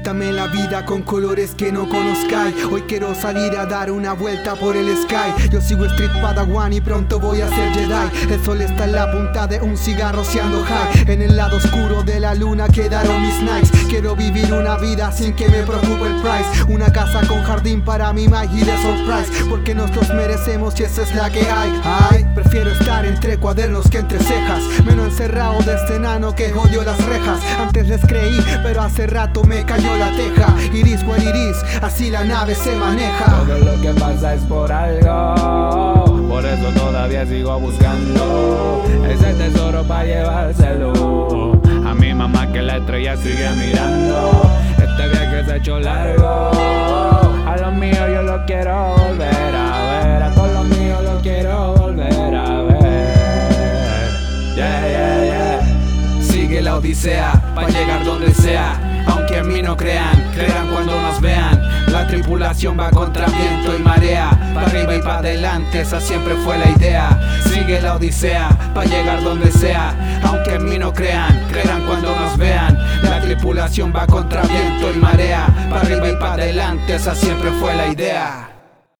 Píntame la vida con colores que no conozcáis. Hoy quiero salir a dar una vuelta por el sky. Yo sigo Street Padawan y pronto voy a ser Jedi. El sol está en la punta de un cigarro siendo high. En el lado oscuro de la luna quedaron mis nights. Quiero vivir una vida sin que me preocupe el price. Una casa con jardín para mi Mike y de surprise. Porque nosotros merecemos y esa es la que hay. Ay, prefiero estar entre cuadernos que entre cejas. Menos encerrado de este enano que jodió las rejas. Antes les creí, pero hace rato me cayó la teja. Iris what iris, así la nave se maneja. Todo lo que pasa es por algo, por eso todavía sigo buscando ese tesoro para llevárselo a mi mamá, que la estrella sigue mirando. Este viaje se ha hecho largo, a los míos yo lo quiero volver a ver. A todos los míos lo quiero volver a ver. Yeah, yeah, yeah. Sigue la odisea para llegar donde sea. Aunque en mí no crean, creerán cuando nos vean. La tripulación va contra viento y marea, para arriba y para adelante, esa siempre fue la idea. Sigue la odisea, para llegar donde sea. Aunque en mí no crean, creerán cuando nos vean. La tripulación va contra viento y marea, para arriba y para adelante, esa siempre fue la idea.